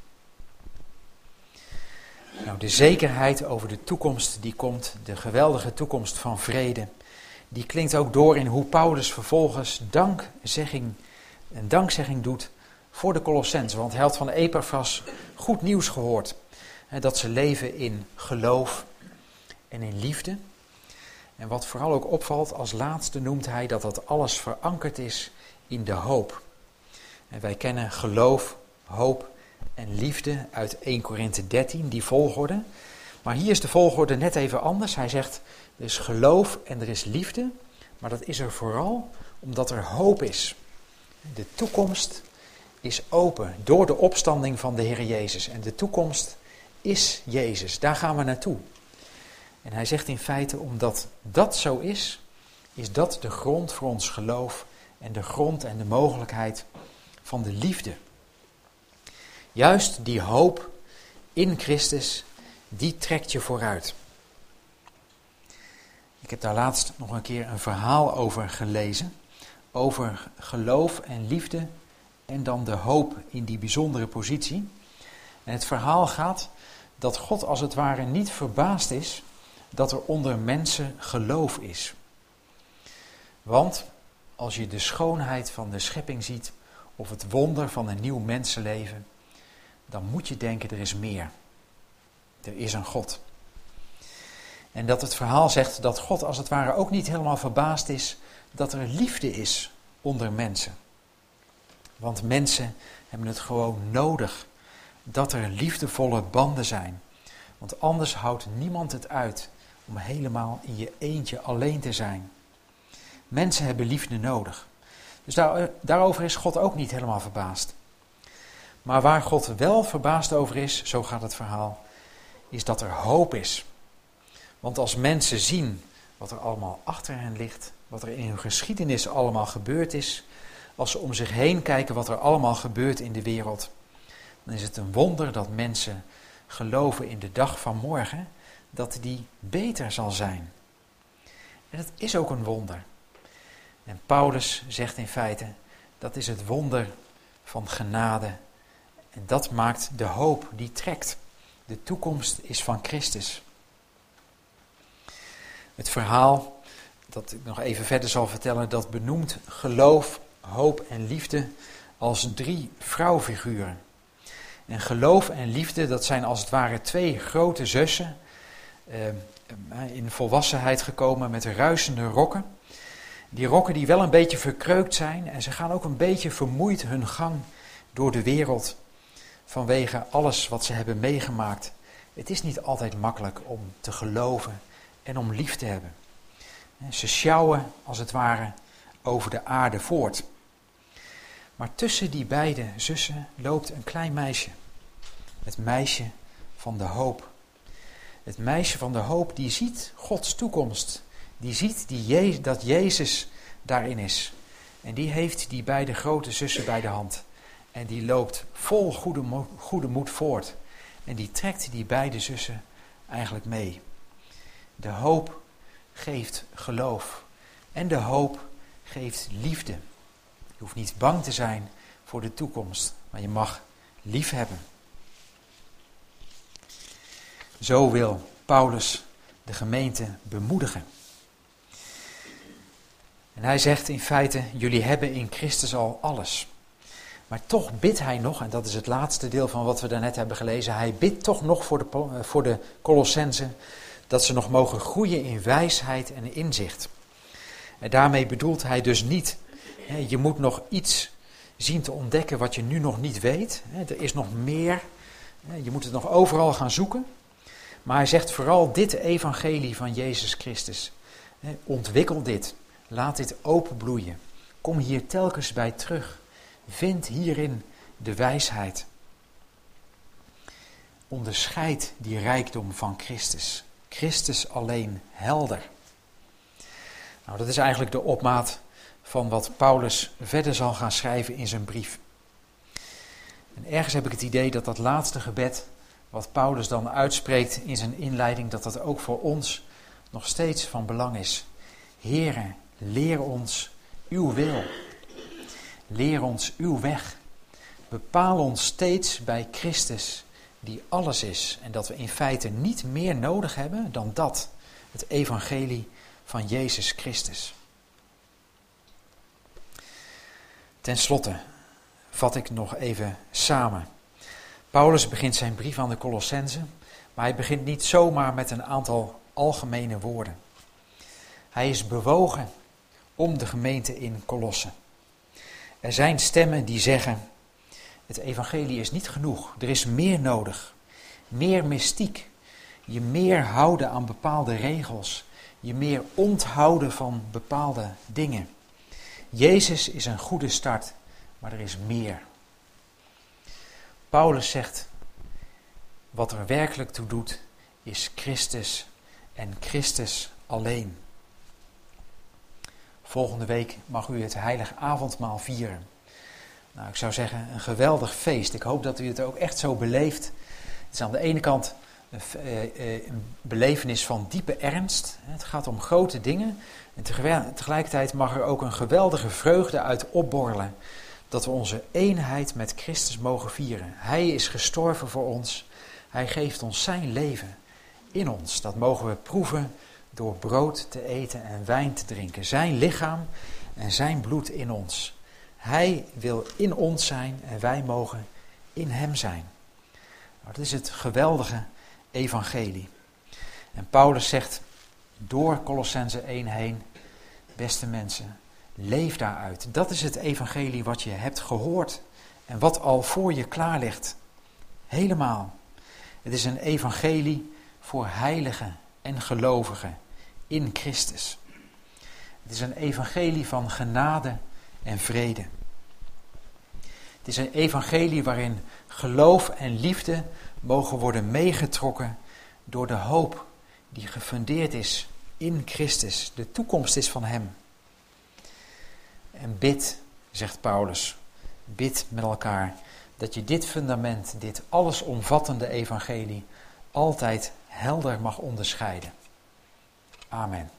Nou, de zekerheid over de toekomst die komt, de geweldige toekomst van vrede, die klinkt ook door in hoe Paulus vervolgens dankzegging, een dankzegging doet voor de Colossenzen. Want hij had van Epaphras goed nieuws gehoord. Hè, dat ze leven in geloof en in liefde. En wat vooral ook opvalt, als laatste noemt hij dat dat alles verankerd is in de hoop. En wij kennen geloof, hoop en liefde uit eerste Korinthe dertien, die volgorde. Maar hier is de volgorde net even anders. Hij zegt, er is geloof en er is liefde, maar dat is er vooral omdat er hoop is. De toekomst is open door de opstanding van de Heer Jezus. En de toekomst is Jezus, daar gaan we naartoe. En hij zegt in feite, omdat dat zo is, is dat de grond voor ons geloof en de grond en de mogelijkheid van de liefde. Juist die hoop in Christus, die trekt je vooruit. Ik heb daar laatst nog een keer een verhaal over gelezen, over geloof en liefde en dan de hoop in die bijzondere positie. En het verhaal gaat dat God als het ware niet verbaasd is dat er onder mensen geloof is. Want als je de schoonheid van de schepping ziet of het wonder van een nieuw mensenleven, dan moet je denken, er is meer. Er is een God. En dat het verhaal zegt dat God als het ware ook niet helemaal verbaasd is dat er liefde is onder mensen. Want mensen hebben het gewoon nodig dat er liefdevolle banden zijn. Want anders houdt niemand het uit om helemaal in je eentje alleen te zijn. Mensen hebben liefde nodig. Dus daar, daarover is God ook niet helemaal verbaasd. Maar waar God wel verbaasd over is, zo gaat het verhaal, is dat er hoop is. Want als mensen zien wat er allemaal achter hen ligt, wat er in hun geschiedenis allemaal gebeurd is, als ze om zich heen kijken wat er allemaal gebeurt in de wereld, dan is het een wonder dat mensen geloven in de dag van morgen, dat die beter zal zijn. En dat is ook een wonder. En Paulus zegt in feite, dat is het wonder van genade. En dat maakt de hoop die trekt. De toekomst is van Christus. Het verhaal, dat ik nog even verder zal vertellen, dat benoemt geloof, hoop en liefde als drie vrouwfiguren. En geloof en liefde, dat zijn als het ware twee grote zussen, eh, in volwassenheid gekomen met ruisende rokken. Die rokken die wel een beetje verkreukt zijn en ze gaan ook een beetje vermoeid hun gang door de wereld vanwege alles wat ze hebben meegemaakt. Het is niet altijd makkelijk om te geloven en om lief te hebben. Ze sjouwen als het ware over de aarde voort. Maar tussen die beide zussen loopt een klein meisje. Het meisje van de hoop. Het meisje van de hoop die ziet Gods toekomst. Die ziet die Je- dat Jezus daarin is. En die heeft die beide grote zussen bij de hand. En die loopt vol goede, mo- goede moed voort. En die trekt die beide zussen eigenlijk mee. De hoop geeft geloof. En de hoop geeft liefde. Je hoeft niet bang te zijn voor de toekomst, maar je mag lief hebben. Zo wil Paulus de gemeente bemoedigen. En hij zegt in feite, jullie hebben in Christus al alles. Maar toch bidt hij nog, en dat is het laatste deel van wat we daarnet hebben gelezen, hij bidt toch nog voor de, voor de Colossenzen dat ze nog mogen groeien in wijsheid en inzicht. En daarmee bedoelt hij dus niet, hè, je moet nog iets zien te ontdekken wat je nu nog niet weet. Hè, er is nog meer, hè, je moet het nog overal gaan zoeken. Maar hij zegt vooral dit evangelie van Jezus Christus. Hè, ontwikkel dit, laat dit openbloeien. Kom hier telkens bij terug. Vind hierin de wijsheid. Onderscheid die rijkdom van Christus. Christus alleen helder. Nou, dat is eigenlijk de opmaat van wat Paulus verder zal gaan schrijven in zijn brief. En ergens heb ik het idee dat dat laatste gebed, wat Paulus dan uitspreekt in zijn inleiding, dat dat ook voor ons nog steeds van belang is. Heere, leer ons uw wil. Leer ons uw weg. Bepaal ons steeds bij Christus, die alles is. En dat we in feite niet meer nodig hebben dan dat, het evangelie van Jezus Christus. Ten slotte vat ik nog even samen. Paulus begint zijn brief aan de Colossenzen, maar hij begint niet zomaar met een aantal algemene woorden. Hij is bewogen om de gemeente in Colosse. Er zijn stemmen die zeggen, het evangelie is niet genoeg, er is meer nodig. Meer mystiek, je meer houden aan bepaalde regels, je meer onthouden van bepaalde dingen. Jezus is een goede start, maar er is meer. Paulus zegt, wat er werkelijk toe doet, is Christus en Christus alleen. Volgende week mag u het heilige avondmaal vieren. Nou, ik zou zeggen, een geweldig feest. Ik hoop dat u het ook echt zo beleeft. Het is aan de ene kant een, een belevenis van diepe ernst. Het gaat om grote dingen. En tegelijkertijd mag er ook een geweldige vreugde uit opborrelen. Dat we onze eenheid met Christus mogen vieren. Hij is gestorven voor ons. Hij geeft ons zijn leven in ons. Dat mogen we proeven door brood te eten en wijn te drinken. Zijn lichaam en zijn bloed in ons. Hij wil in ons zijn en wij mogen in hem zijn. Nou, dat is het geweldige evangelie. En Paulus zegt door Colossenzen één heen, beste mensen, leef daaruit. Dat is het evangelie wat je hebt gehoord en wat al voor je klaar ligt. Helemaal. Het is een evangelie voor heiligen en gelovigen in Christus. Het is een evangelie van genade en vrede. Het is een evangelie waarin geloof en liefde mogen worden meegetrokken door de hoop die gefundeerd is in Christus. De toekomst is van hem. En bid, zegt Paulus, bid met elkaar dat je dit fundament, dit allesomvattende evangelie altijd helder mag onderscheiden. Amen.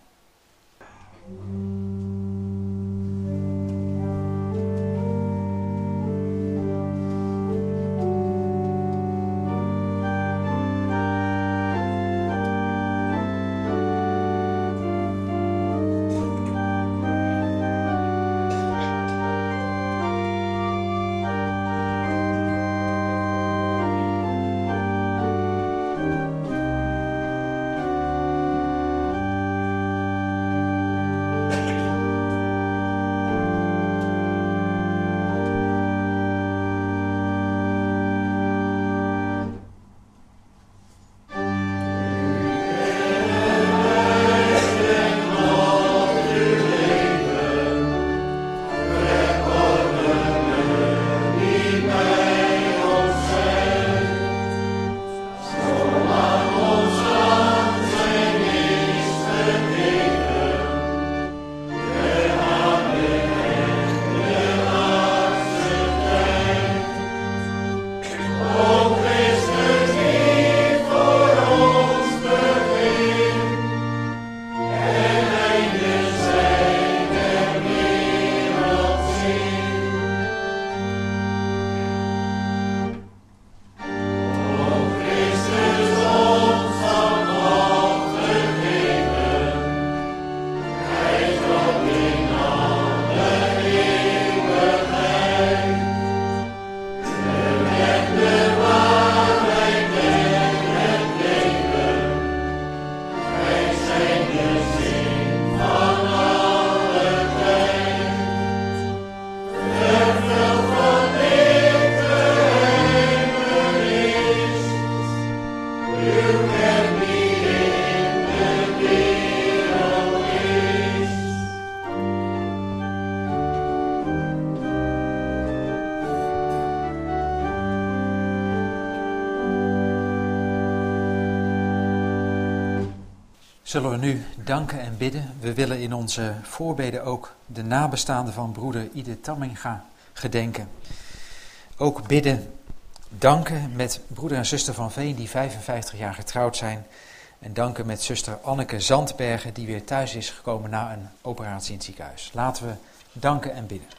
Zullen we nu danken en bidden. We willen in onze voorbeden ook de nabestaanden van broeder Ide Tamminga gedenken. Ook bidden, danken met broeder en zuster Van Veen die vijfenvijftig jaar getrouwd zijn. En danken met zuster Anneke Zandbergen die weer thuis is gekomen na een operatie in het ziekenhuis. Laten we danken en bidden.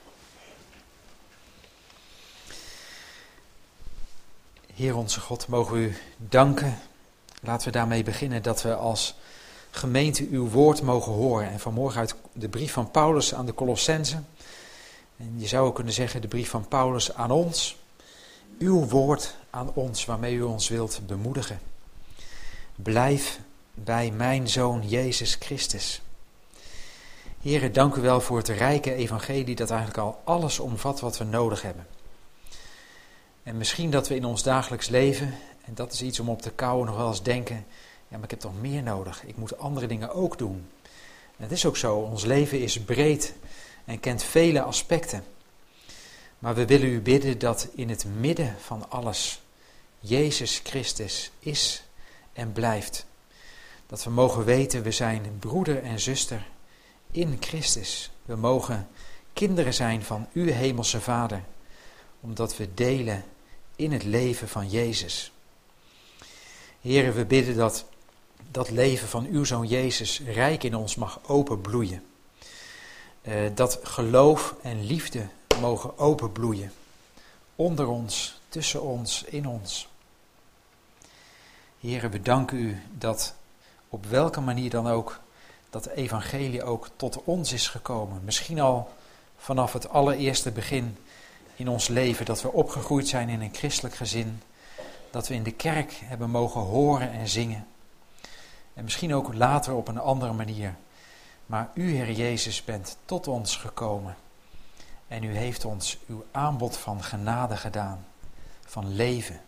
Heer onze God, mogen we u danken. Laten we daarmee beginnen dat we als gemeente uw woord mogen horen. En vanmorgen uit de brief van Paulus aan de Colossenzen. En je zou ook kunnen zeggen de brief van Paulus aan ons. Uw woord aan ons waarmee u ons wilt bemoedigen. Blijf bij mijn Zoon Jezus Christus. Heere, dank u wel voor het rijke evangelie dat eigenlijk al alles omvat wat we nodig hebben. En misschien dat we in ons dagelijks leven, en dat is iets om op te kouwen, nog wel eens denken, ja, maar ik heb toch meer nodig, ik moet andere dingen ook doen. En het is ook zo, ons leven is breed en kent vele aspecten. Maar we willen u bidden dat in het midden van alles Jezus Christus is en blijft. Dat we mogen weten, we zijn broeder en zuster in Christus. We mogen kinderen zijn van uw hemelse Vader, omdat we delen in het leven van Jezus. Heren, we bidden dat dat leven van uw Zoon Jezus rijk in ons mag openbloeien. Uh, dat geloof en liefde mogen openbloeien. Onder ons, tussen ons, in ons. Heren, we danken u dat op welke manier dan ook dat evangelie ook tot ons is gekomen. Misschien al vanaf het allereerste begin in ons leven, dat we opgegroeid zijn in een christelijk gezin, dat we in de kerk hebben mogen horen en zingen. En misschien ook later op een andere manier. Maar u, Heer Jezus, bent tot ons gekomen. En u heeft ons uw aanbod van genade gedaan, van leven.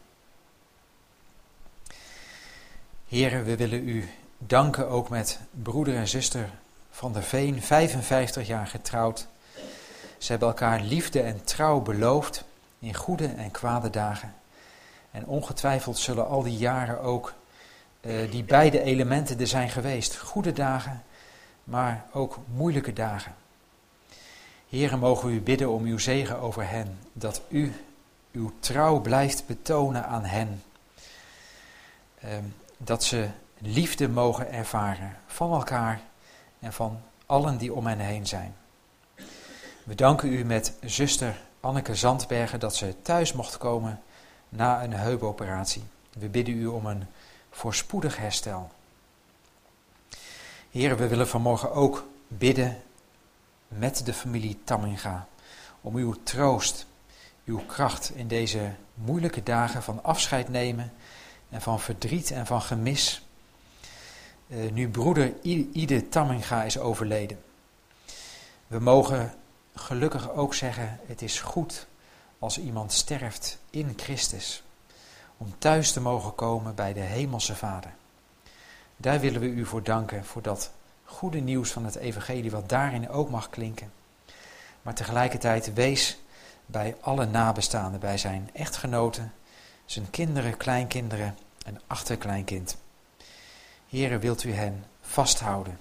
Heren, we willen u danken ook met broeder en zuster Van der Veen, vijfenvijftig jaar getrouwd. Ze hebben elkaar liefde en trouw beloofd in goede en kwade dagen. En ongetwijfeld zullen al die jaren ook uh, die beide elementen er zijn geweest. Goede dagen, maar ook moeilijke dagen. Heren, mogen we u bidden om uw zegen over hen. Dat u uw trouw blijft betonen aan hen. Uh, dat ze liefde mogen ervaren van elkaar en van allen die om hen heen zijn. We danken u met zuster Anneke Zandbergen dat ze thuis mocht komen na een heupoperatie. We bidden u om een voorspoedig herstel. Heren, we willen vanmorgen ook bidden met de familie Tamminga om uw troost, uw kracht in deze moeilijke dagen van afscheid nemen en van verdriet en van gemis. Uh, nu broeder Ide Tamminga is overleden. We mogen gelukkig ook zeggen, het is goed als iemand sterft in Christus, om thuis te mogen komen bij de hemelse Vader. Daar willen we u voor danken, voor dat goede nieuws van het evangelie, wat daarin ook mag klinken. Maar tegelijkertijd wees bij alle nabestaanden, bij zijn echtgenoten, zijn kinderen, kleinkinderen en achterkleinkind. Heere, wilt u hen vasthouden.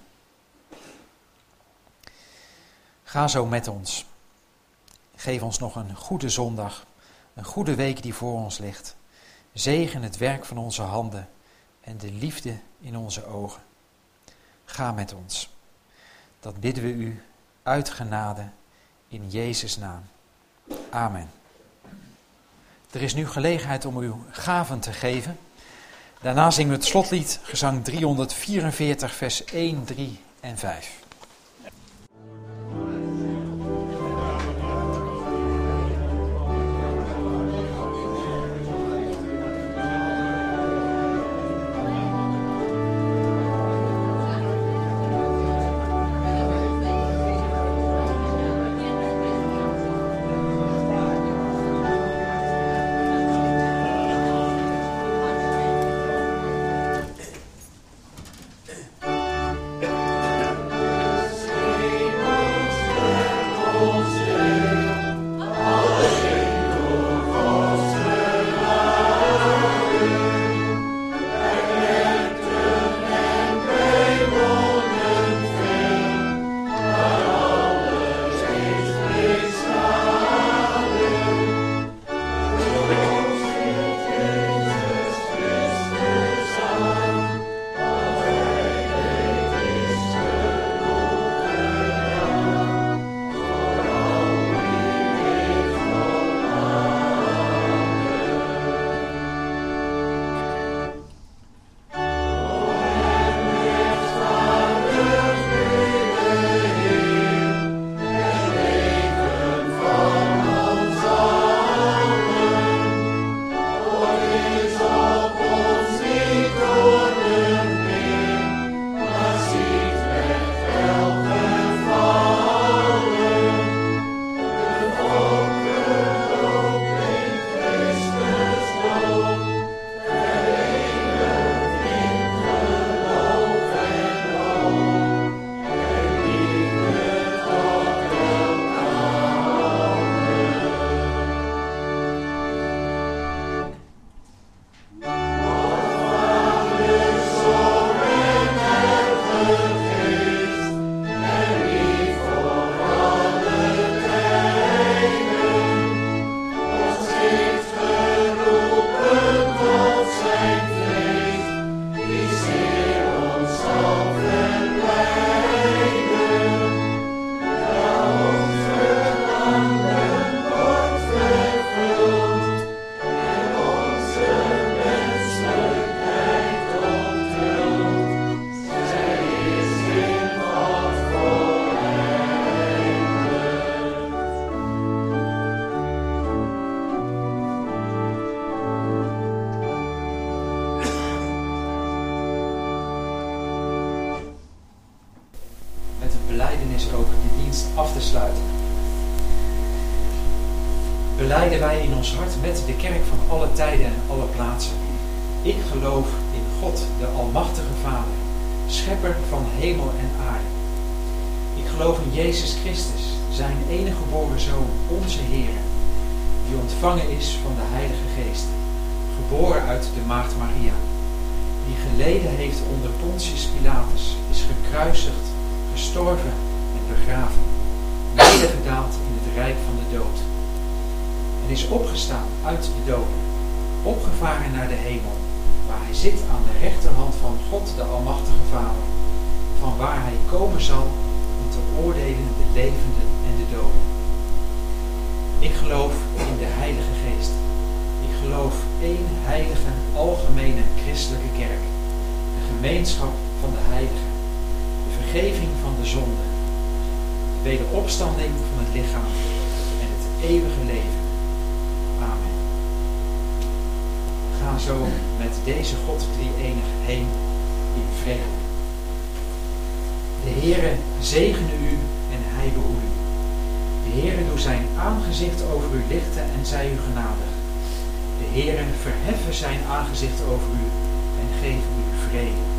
Ga zo met ons. Geef ons nog een goede zondag, een goede week die voor ons ligt. Zegen het werk van onze handen en de liefde in onze ogen. Ga met ons. Dat bidden we u uit genade in Jezus' naam. Amen. Er is nu gelegenheid om uw gaven te geven. Daarna zingen we het slotlied, gezang driehonderdvierenveertig, vers één, drie en vijf.
Thank
is ook de dienst af te sluiten. Belijden wij in ons hart met de kerk van alle tijden en alle plaatsen. Ik geloof in God, de Almachtige Vader, Schepper van hemel en aarde. Ik geloof in Jezus Christus, zijn enige geboren Zoon, onze Heer, die ontvangen is van de Heilige Geest, geboren uit de Maagd Maria, die geleden heeft onder Pontius Pilatus, is gekruisigd, gestorven en begraven, nedergedaald in het rijk van de dood, en is opgestaan uit de doden, opgevaren naar de hemel, waar hij zit aan de rechterhand van God, de Almachtige Vader, van waar hij komen zal om te oordelen de levenden en de doden. Ik geloof in de Heilige Geest. Ik geloof één heilige, algemene christelijke kerk, de gemeenschap van de heiligen, de vergeving van de zonde, de wederopstanding van het lichaam en het eeuwige leven. Amen. Ga zo met deze God drie-enig heen in vrede. De Heere zegene u en hij behoede u. De Heere doe zijn aangezicht over u lichten en zij u genadig. De Heere verheffen zijn aangezicht over u en geef u vrede.